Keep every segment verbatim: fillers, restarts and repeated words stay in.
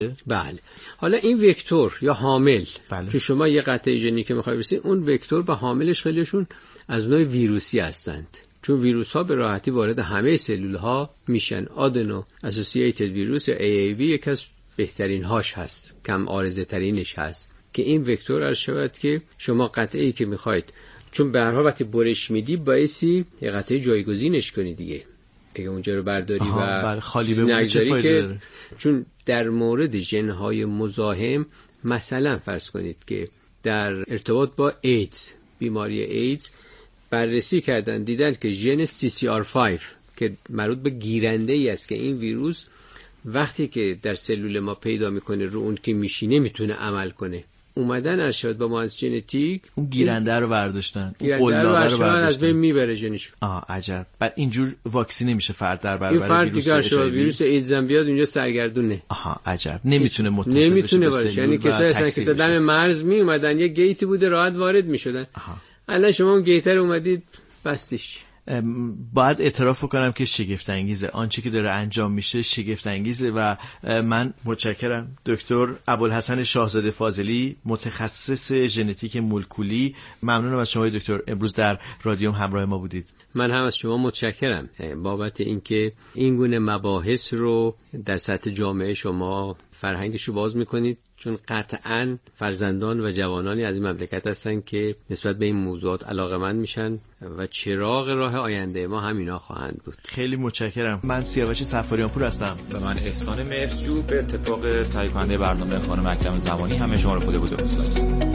بله. حالا این وکتور یا حامل بله. که شما یه قطعه ژنیک میخوای برسید، اون وکتور و حاملش خیلیشون از نوع ویروسی هستند، چون ویروس ها به راحتی وارد همه سلول ها میشن. آدنو اسوسییتد ویروس یا ای ای وی یک از بهترین هاش هست، کم عارضه ترینش هست که این وکتور عرض شود که شما قطعه ای که میخواید، چون به هر حال وقتی برش میدی بایستی یه قطعه جایگزینش کنی دیگه، اگه اونجا رو برداری و خالی بمونه چه فایده داره؟ چون در مورد ژن‌های مزاحم مثلا فرض کنید که در ارتباط با ایدز، بیماری ایدز بررسی کردن، دیدن که ژن سی سی آر پنج که مربوط به گیرنده ای است که این ویروس وقتی که در سلول ما پیدا میکنه رو اون که میشینه میتونه عمل کنه، اومدن ارشاد با مهندس ژنتیک اون گیرنده رو برداشتن، اون قلابه رو برداشتن، از بین میبره ژنش. آه عجب. بعد اینجور واکسینه میشه فرد در برابر ویروس این فرد که ویروس ایدز هم بیاد اونجا سرگردونه. آها عجب. نمیتونه متصل نمیتونه بشه باشه. یعنی کسایی هستن که تا دم مرز می اومدن یه گیتی بوده راحت وارد میشدن، الان شما اون گیت رو اومدید بستیش. باید اعتراف کنم که شگفت انگیزه آنچه که داره انجام میشه، شگفت انگیزه و من متشکرم دکتر ابوالحسن شاهزاده فاضلی، متخصص ژنتیک مولکولی. ممنونم از شما دکتر امروز در رادیوم همراه ما بودید. من هم از شما متشکرم بابت اینکه این گونه مباحث رو در سطح جامعه شما فرهنگش رو باز میکنید، چون قطعاً فرزندان و جوانانی از این مملکت هستن که نسبت به این موضوعات علاقه‌مند میشن و چراغ راه آینده ما همینا خواهند بود. خیلی متشکرم. من سیاوش صفاریان پور هستم. و من احسان مهرجو. به اتفاق تهیه کننده برنامه خانم اکرم زمانی همه شما رو خدا بزرگ می‌سپارم.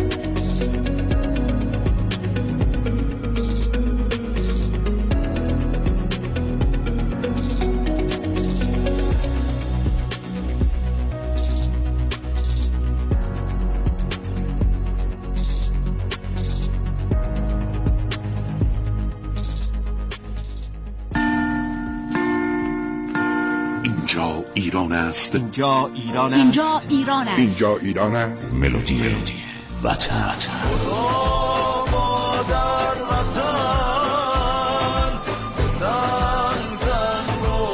ایران است. اینجا ایران است. اینجا ایران است. اینجا ایران است. ملودی ملودی وطن. مادر وطن زن زن رو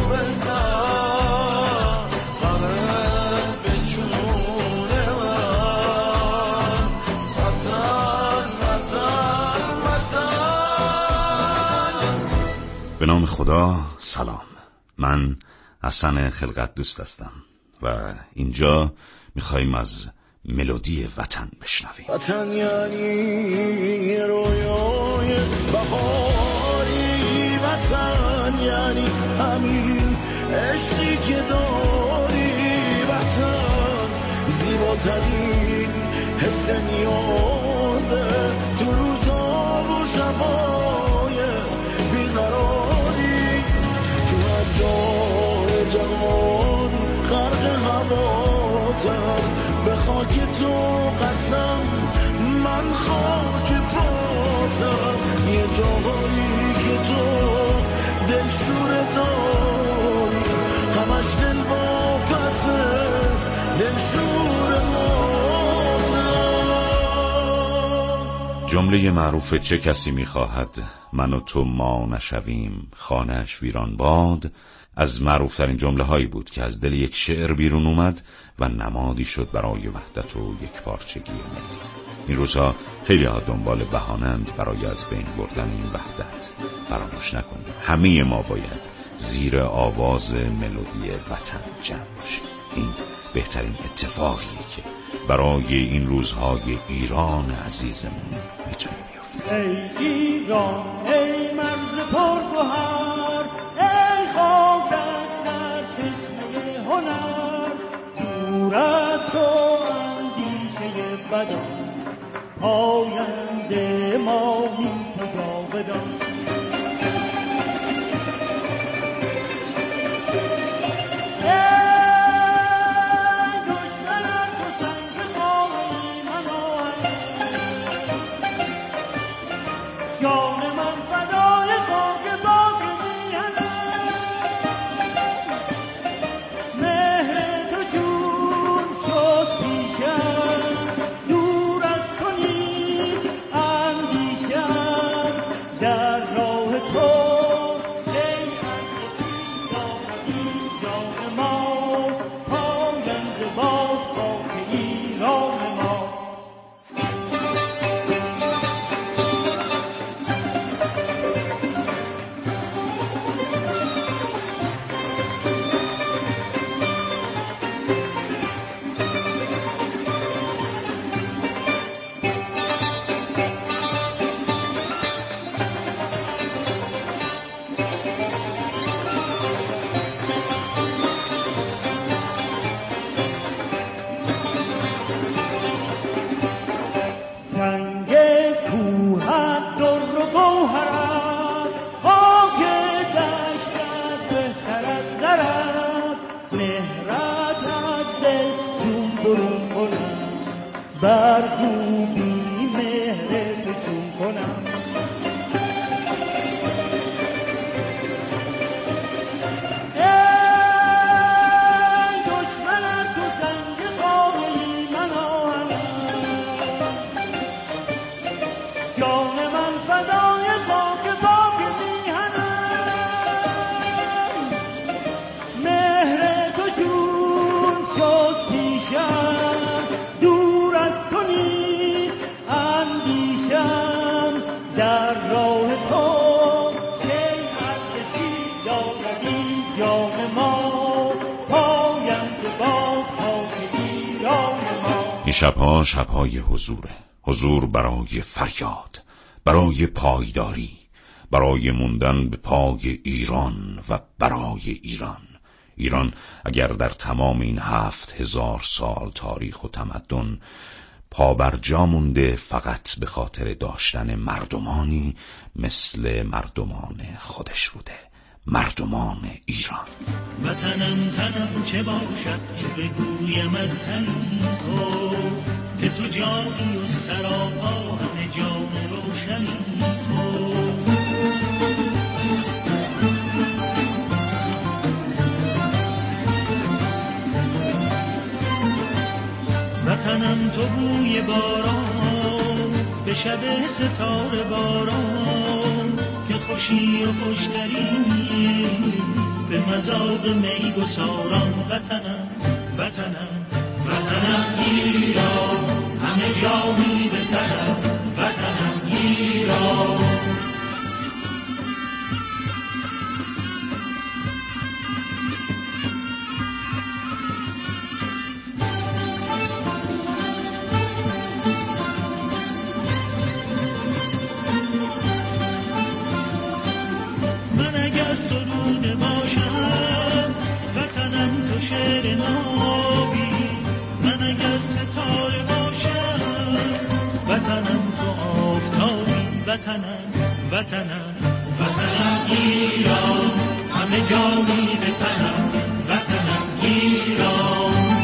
بزن همه به جون من وطن وطن وطن. به نام خدا. سلام، من حسن خلقت دوست هستم و اینجا میخواییم از ملودی وطن بشنویم. وطن یعنی رویای بهاری، وطن یعنی همین عشقی که داری، وطن زیباترین حس نیازه تو روزا و شبای بیقراری، تو هر جای جهان غرق هواتر، به خاک تو قسم من خاک پاتم، یه جاهایی که تو دلشور داری همش دل واپسه دلشور ماتم. جمله معروف چه کسی میخواهد من و تو ما نشویم خانه‌اش ویران باد از معروفترین جمله هایی بود که از دل یک شعر بیرون اومد و نمادی شد برای وحدت و یکپارچگی ملی. این روزها خیلی ها دنبال بهانه‌اند برای از بین بردن این وحدت. فراموش نکنیم همه ما باید زیر آواز ملودی وطن جمع باشیم. این بهترین اتفاقیه که برای این روزهای ایران عزیزمون میتونه بیفته. ای ایران ای مرز پرگوهر، ای خاکت سرچشمه هنر، دور از تو اندیشه بدان، آینده ما بی تو جاودان. در این شبها شبهای حضوره، حضور برای فریاد، برای پایداری، برای موندن به پای ایران و برای ایران. ایران اگر در تمام این هفت هزار سال تاریخ و تمدن پابرجا مونده فقط به خاطر داشتن مردمانی مثل مردمان خودش بوده، مردمان ایران. وطنم تنم چه باشد که بگویم تن تو، که تو جانی و سراپا همه جان روشنی تو. وطنم تو بوی باران به شب ستاره باران، که خوشی و خوشتری به مذاق می گساران. وطنم وطنم وطنم ایران، همه جانی به تنم. وطنم ایران، وطنم وطنم وطنم ایران، همه جانی به تنم. وطنم ایران،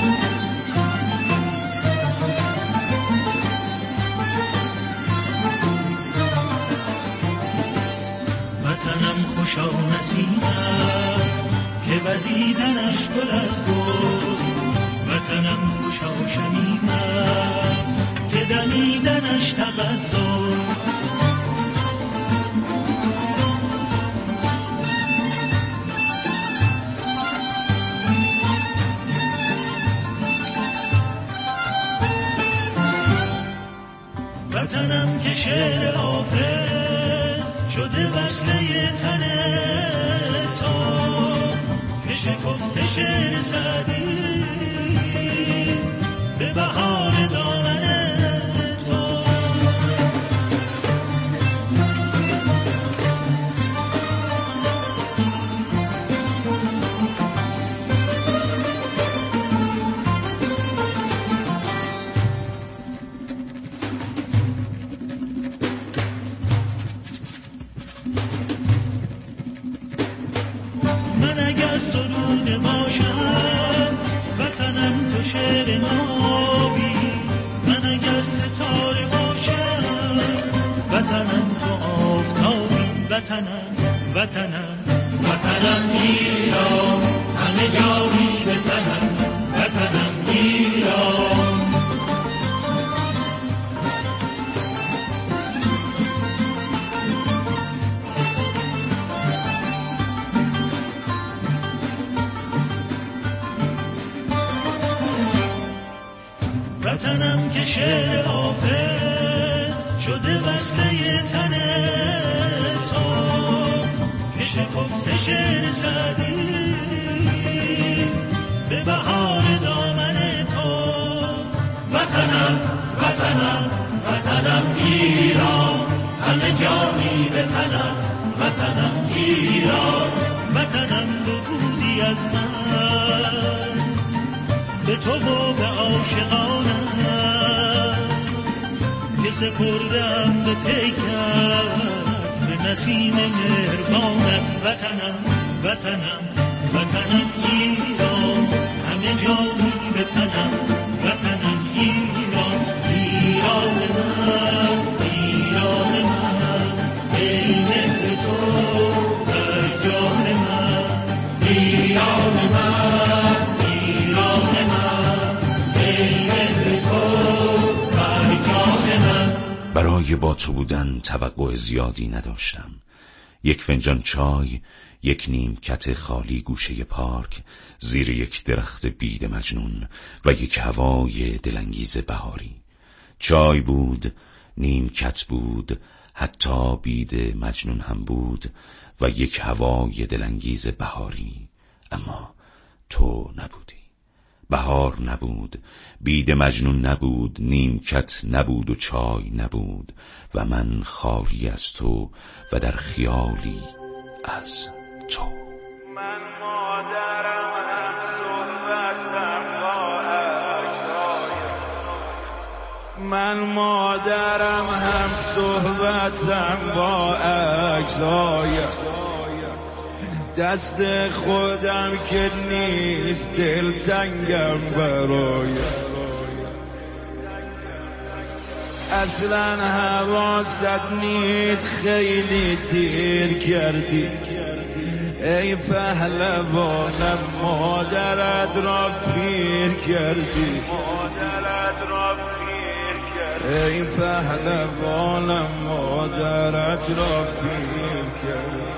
وطنم خوشا نسیمت که وزیدنش گل از گل. وطنم خوشا شمیمت که دمیدنش تغزل. وطنم که شعر حافظ شده وصله تن تو، که شکفته شعر سعدی به بهار دامن تو. من اگر سرود باشم وطنم تو شعر نابی، من اگر ستاره باشم وطنم تو آفتابی. وطنم وطنم وطنم ایران، همه جانی به تنم. وطنم ایران، وطنم که شعر حافظ شده وصله تن تو، که شکفته شعر سعدی به بهار دامن وطنم وطنم ایران، همه جانی به تنم وطنم ایران. وطنم تو بودی از من، به تو و به عاشقانم که سپردم به پیکرت، به نسیم مهربانت. وطنم وطنم وطنم ایران، همه جانی به تنم وطنم ایران. ایران من ایران من، ای مهر تو در جان من. ایران من ایران من، ای مهر تو در جان من. برای با تو بودن توقع زیادی نداشتم. یک فنجان چای، یک نیمکت خالی گوشه پارک، زیر یک درخت بید مجنون و یک هوای دلانگیز بهاری. چای بود، نیمکت بود، حتی بید مجنون هم بود و یک هوای دلانگیز بهاری. اما تو نبودی. بهار نبود، بید مجنون نبود، نیمکت نبود و چای نبود و من خالی از تو و در خیالی از تو. من مادرم هم صحبتم با عکسای، من مادرم هم صحبتم با عکسای، دست خودم که نیست دل تنگم برای. اصلا حواست نیست خیلی دیر کردی، ای پهلوانم مادرت را پیر کردی. مادرت را پیر کردی، ای پهلوانم مادرت را پیر کردی.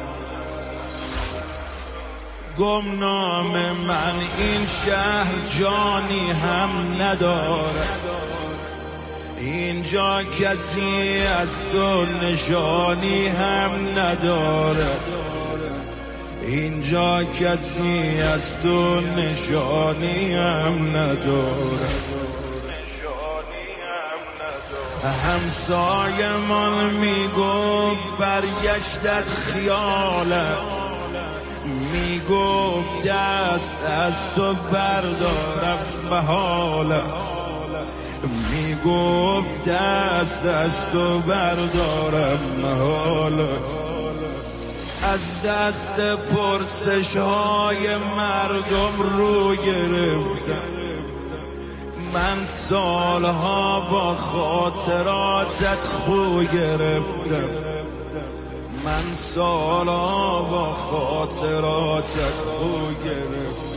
گمنام من این شهر جانی هم نداره، اینجا کسی از تو نشانی هم نداره، اینجا کسی از تو نشانی هم نداره. همسایه من میگفت برگشتت خیالت، میگفت دست از تو بردارم به حالت، میگفت دست از تو بردارم به حالت. از دست پرسش های مردم رو گرفتم، من سالها با خاطراتت خو گرفتم، من سالها با خاطراتت خو گرفتم.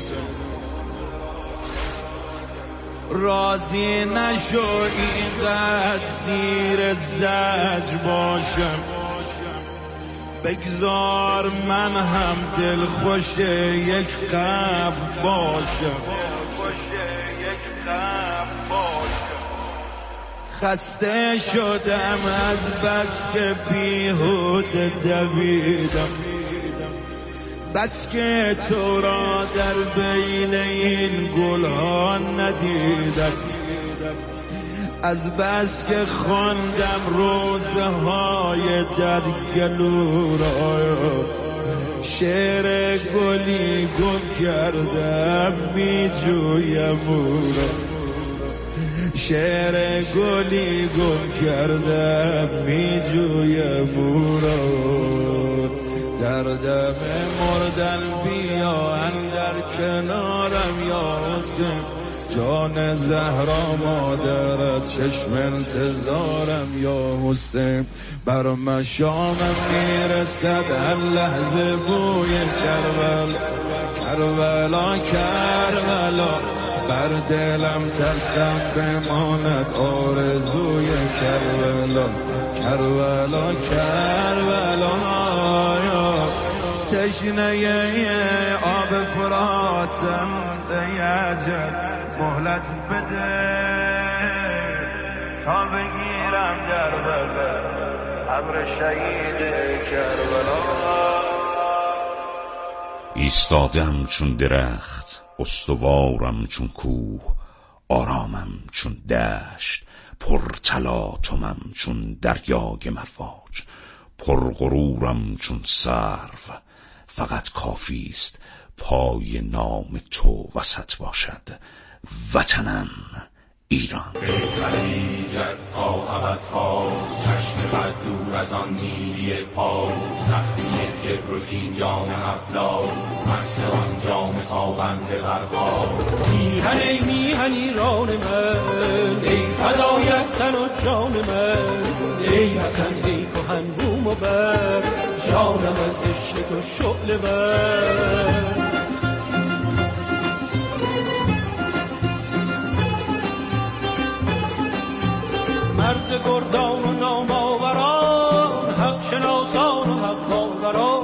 راضی نشو اینقدر زیر زجر باشم، بگذار من هم دل خوش یک قبر باشم. خسته شدم از بس که بیهوده دویدم، بس که تو را در بین این گلها ندیدم، از بس که خواندم روزهای در گلو را، شعر گلی گم کردم می جویم او را، شعر گلی گم کردم می جویم او را. در دم مردن بیا اندر کنارم یا حسین، جان زهرا مادرت چشم انتظارم یا حسین. بر مشامم میرسد هر لحظه بوی کربلا، کربلا کربلا، بر دلم ترسم بماند آرزوی کربلا، کربلا کربلا. تشنه آب فراتم دیجت مهلت بده تا بگیرم در بغل ابر شهید کربلا. ایستادم چون درخت، استوارم چون کوه، آرامم چون دشت، پر تلاطمم چون دریای مفاج، پر غرورم چون سرو، فقط کافی است پای نام تو وسط باشد. وطنم ایران. ای خلیجت تا ابد فاز، چشم بد دور از آن نیلی پاک، زخمی کبر و کین جام افلاک، مست آن جام تابنده برخاک. میهن ای میهن ایران من، ای فدایت تن و جان من، ای وطن ای کهن بوم و بر، جانم از عشق تو شعله بر. مرز گردان و ناماوران، حق شناسان و حق باوران،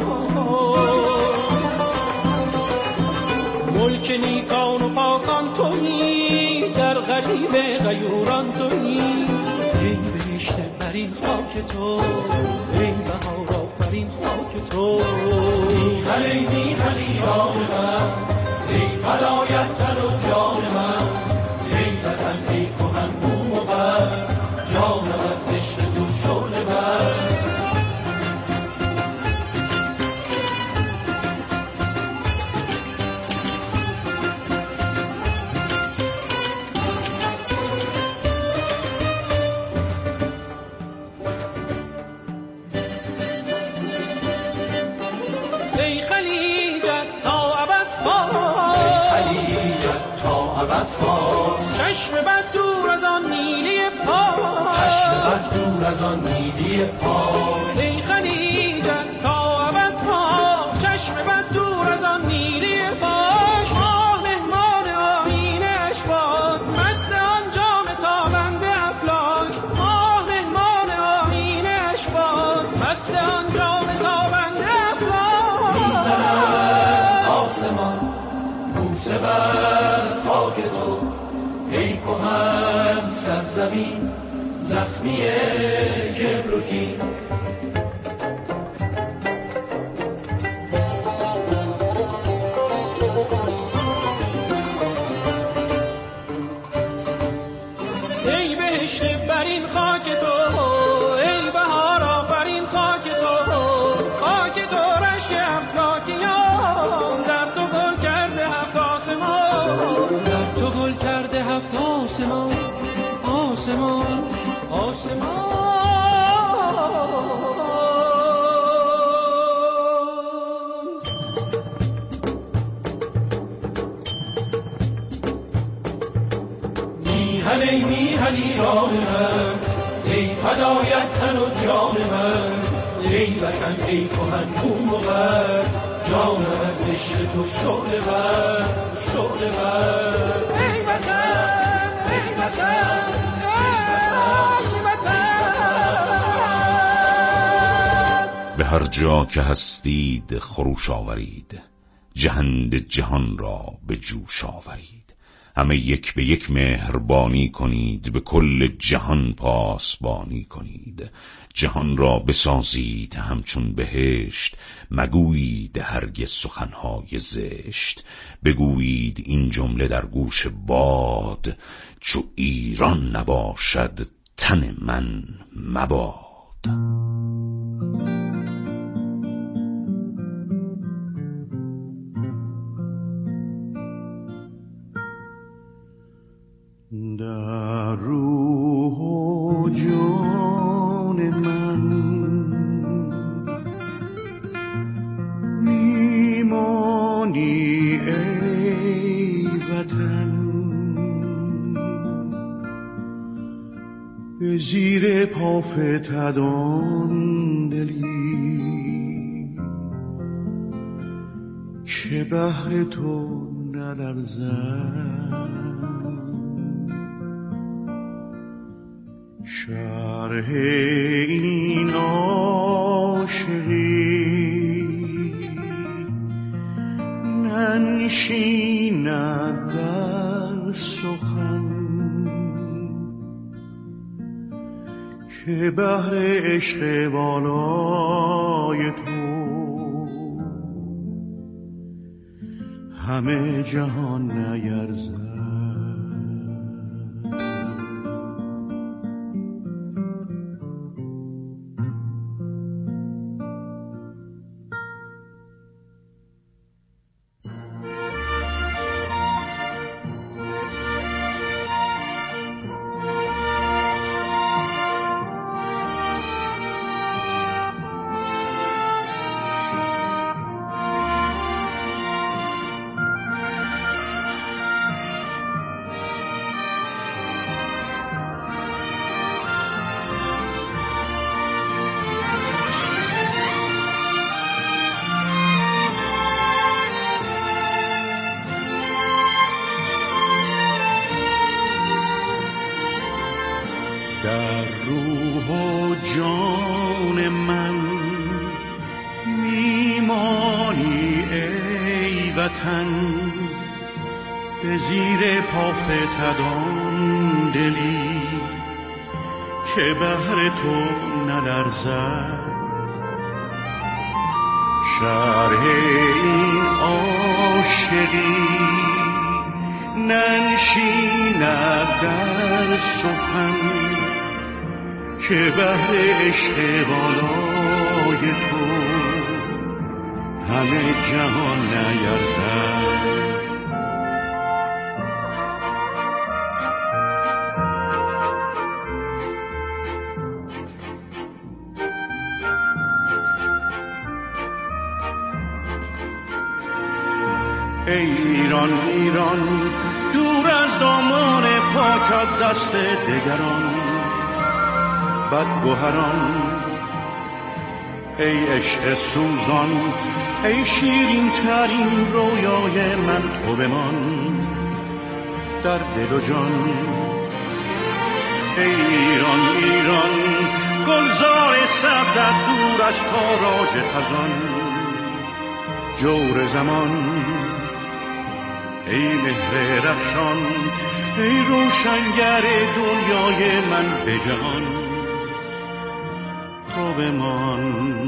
ملک نیکان و پاکان تویی، در غریب غیوران تویی. ای بهشت برین خاک تو، ای بهار آفرین خاک تو. میهن ای میهن ایران من، ای فدایت تن و جان من، ای وطن ای کهن بوم و بر، جانم از عشق تو شعله بر. ای خلیجت تا ابد فاز، ای خلیجت تا ابد فاز، چشم بد دور از آن نیلی پاک، چشم بد دور از آن نیلی پاک. ای خلیجت تا ابد فاز، چشم بد دور از آن نیلی پاک. ما مهمان آیین اشباک، مست آن جام تابنده افلاک. ما مهمان آیین اشباک، مست آن جام تابنده افلاک. میزند آسمان بوسه بر خاک تو، ای کهن سرزمین زخمی کبر و کین. ای بهشت برین خاک تو، ای بهار آفرین خاک تو. خاک تو رشک افلاکیان، در تو گل کرده هفت آسمان، در تو گل کرده هفت آسمان. آسمان آسمان. میهن ای میهن ایران من، ای فدایت تن و جان من، ای وطن ای کهن بوم و بر، جانم از عشق تو شعله بر، شعله بر. ای وطن ای وطن ای وطن. به هر جا که هستید خروش آورید، جهند جهان را به جوش آورید. همه یک به یک مهربانی کنید، به کل جهان پاسبانی کنید. جهان را بسازید همچون بهشت، مگویید هرگز سخنهای زشت. بگویید این جمله در گوش باد، چو ایران نباشد تن من مباد. در روح و جان من میمانی ای وطن، به زیر پا فتدان دلی که بهر تو نلرزد. شرح این عاشقی ننشیند در سخن، که بهر عشق والای تو همه جهان نیرزد. روح و جان من میمانی ای وطن، به زیر پا فتدان دلی که بهر تو نلرزد. شرح این عاشقی ننشیند در سخن که بهر عشق بالای تو همه جهان نیرزد. ای ایران ایران دور از دامان پاکت دست دگران بدگوهران، ای عشق سوزان ای شیرین ترین رویای من تو بمان در دل و جان. ای ایران ایران گلزار سبزت دور از تاراج خزان جور زمان. ای مهر رخشان ای روشنگر دنیای من به جهان تو بمان.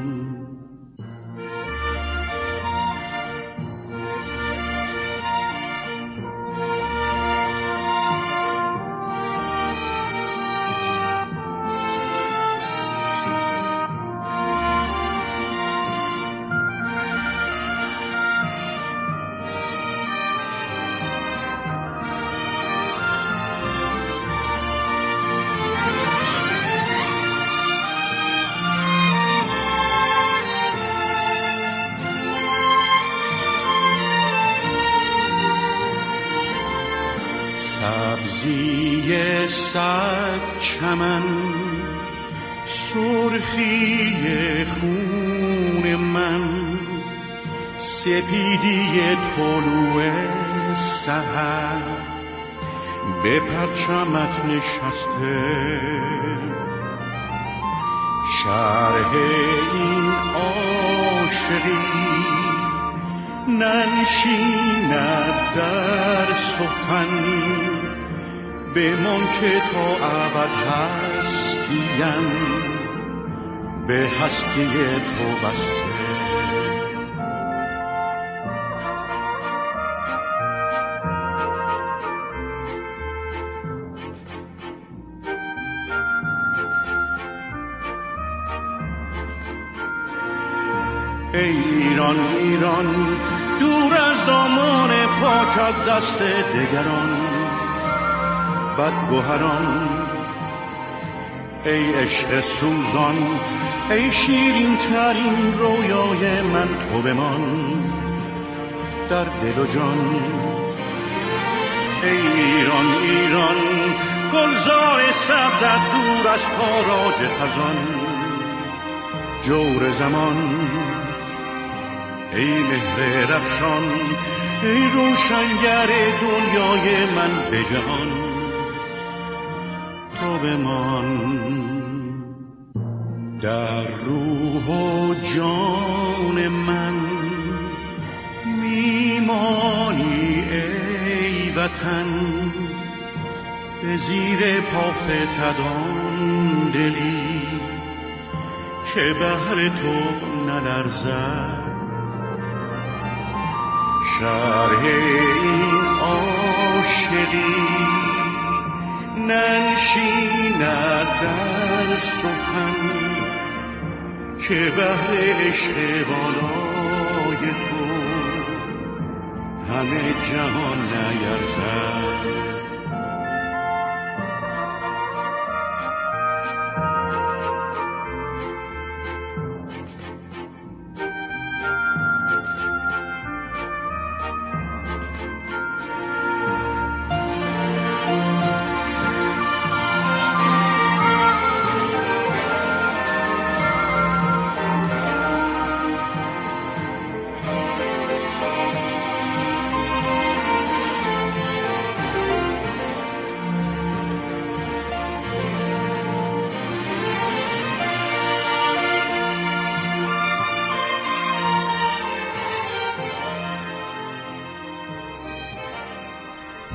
سبزی صد چمن سرخی خون من، سپیدی طلوع سحر به پرچمت نشسته. شرح این عاشقی ننشیند در سخن بمان که تا ابد هستیم به هستی تو بسته. ای ایران ایران دور از دامان پاکت دست دگران بدگوهران، ای عشق سوزان ای شیرین ترین رویای من تو بمان در دل و جان. ای ایران ایران گلزار سبزت دور از تاراج خزان جور زمان. ای مهر رخشان ای روشنگر دنیای من به جهان تو بمان. در روح و جان من میمانی ای وطن، به زیر پا فتدان دلی که بهر تو نلرزد. شرح این عاشقی ننشیند در سخن که بهر عشق بالای تو همه جهان نیرزد.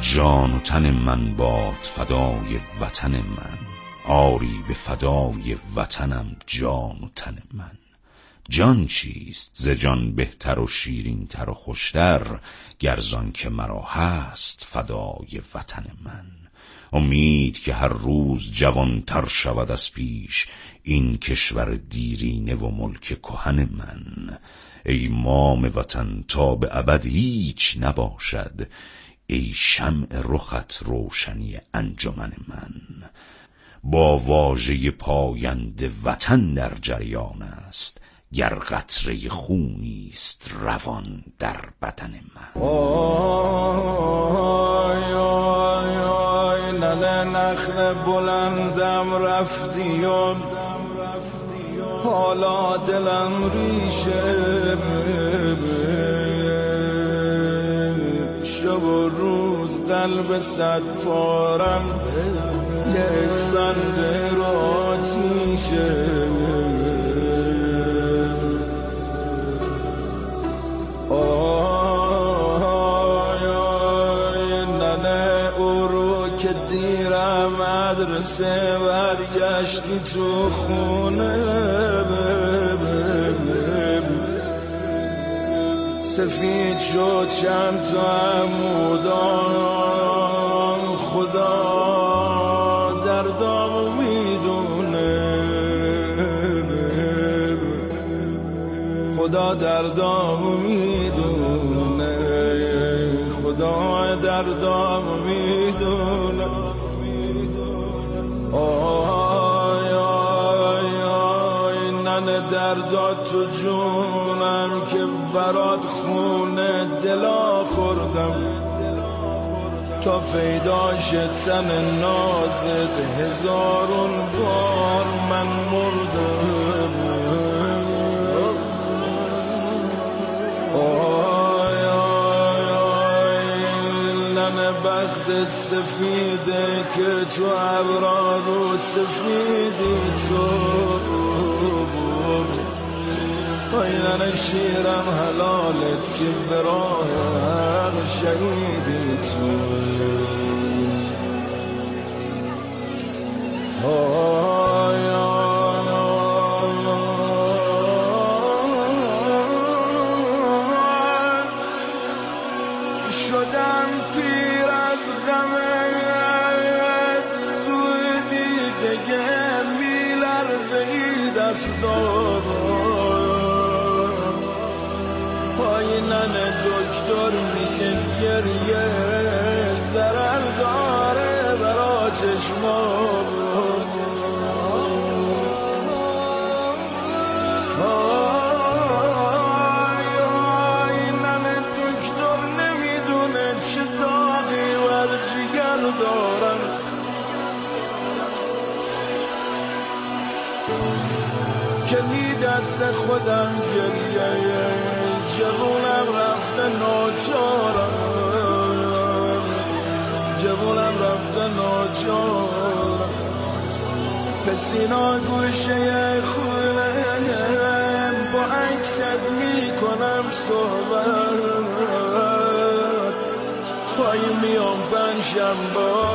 جان و تن من باد فدای وطن من، آری به فدای وطنم جان و تن من. جان چیست ز جان بهتر و شیرین تر و خوشتر، گرزان که مرا هست فدای وطن من. امید که هر روز جوانتر شود از پیش، این کشور دیرینه و ملک کهن من. ای مام وطن تا به ابد هیچ نباشد، ای شمع رخت روشنی انجمن من. با واژه پاینده وطن در جریان است، گر قطره خونی است روان در بدن من. آی آی آی ننه نخل بلندم رفتی و حالا دلم ریشه، شب و روز قلب صد پارم یه اسبند آتیشه. آی آی ننه او رو که دیرم مدرسه برگشتی تو خونه، سفید شد چند تا عمودان، خدا دردامو میدونه، خدا دردامو میدونه، خدا دردامو میدونه. آی آی آی ننه دردات تو جونم که برات خونه دلا خوردم، تا پیداش تن نازت هزارون بار من مردم. آی آی آی ننه بختت سفیده که تو ابرار رو سفیدی تو. آی ننه شیرم حلالت که براه هر شهیدی تو. آی آی آی شدم پیر از غمت، زودی دیگه میلرزه ای دستام. ننه دکتر میگه گریه ضرر داره برا چشمام. آی آی ننه دکتر نمیدونه چه داغی بر جگر دارم، که می دست خودم گریه جوونم رفته ناچارم، جوونم رفته ناچارم. پسینا گوشه خونم با عکست میکنم صحبت، پای میام پنجشنبه